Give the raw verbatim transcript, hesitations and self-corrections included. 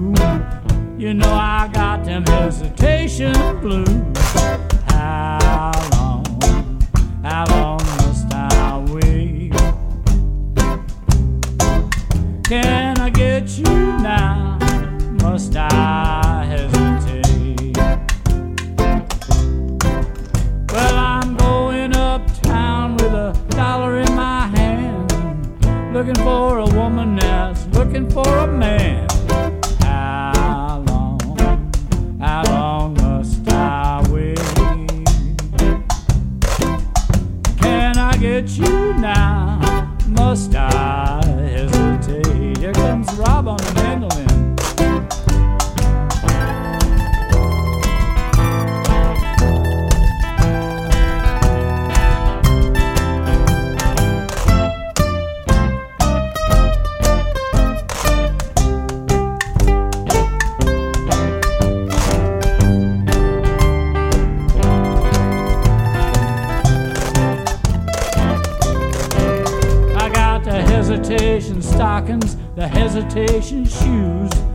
you. You know I got them hesitation blues. How long, how long must I wait? Can I get you now? Must I hesitate? Well, I'm going uptown with a dollar in my hand, looking for a woman that's looking for a man. How long, how long must I wait? Can I get you now? Must I hesitate? Here comes Rob on the mandolin. Hesitation stockings, the hesitation shoes.